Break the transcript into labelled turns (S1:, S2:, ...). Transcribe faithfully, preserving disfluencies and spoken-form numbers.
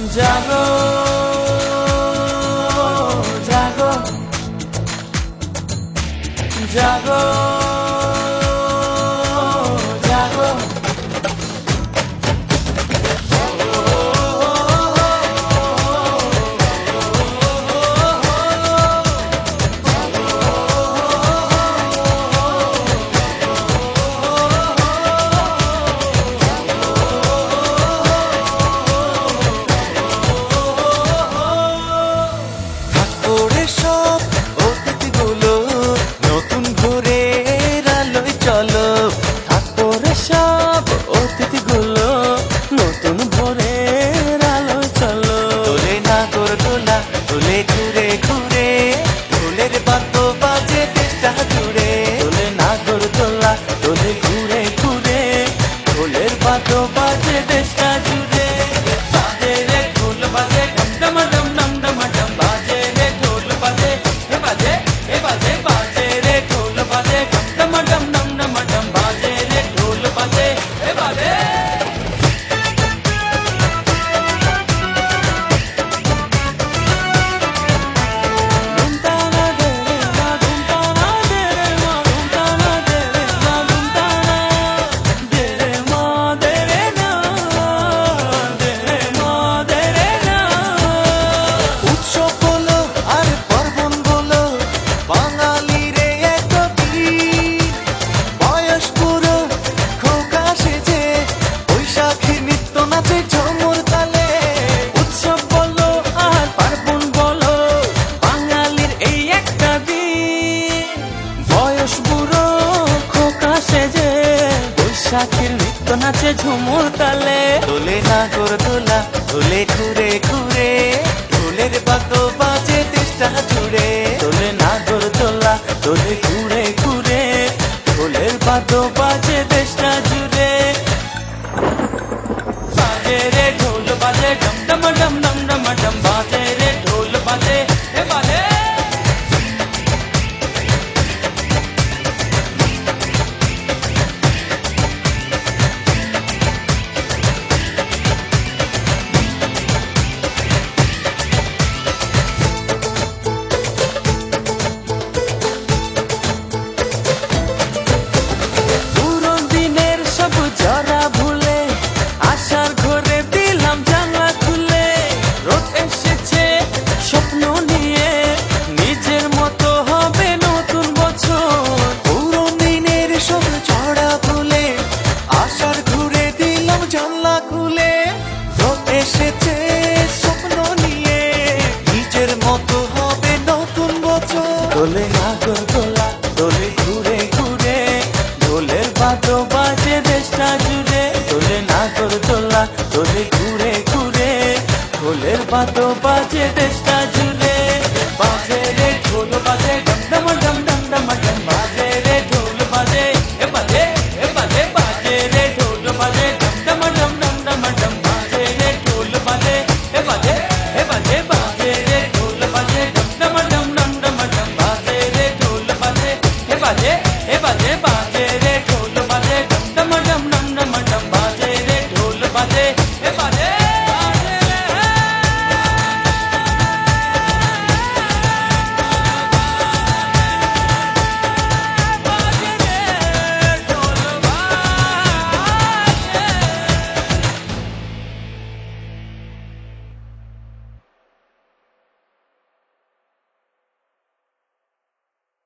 S1: জাগো জাগো জাগো জাগো বৈশাখের নৃত্য নাচে ঝুমুর তালে দোলে নাগর দোলা দোলে ঘুরে ঘুরে ঢোলের বাদ্য বাজে দেশটা জুড়ে দোলে নাগর দোলা দোলে ঘুরে ঘুরে ঢোলের বাদ্য বাজে দেশটা জুড়ে বাজে রে ঢোল বাজে ডম ডম ডম ডম ডম ডম বাজে রে ঢোল বাজে হে বাজে দোলে নাগর দোলা দোলে ঘুরে ঘুরে ঢোলের বাদ্য বাজে দেশটা জুড়ে দোলে নাগর দোলা দোলে ঘুরে ঘুরে ঢোলের বাদ্য বাজে দেশটা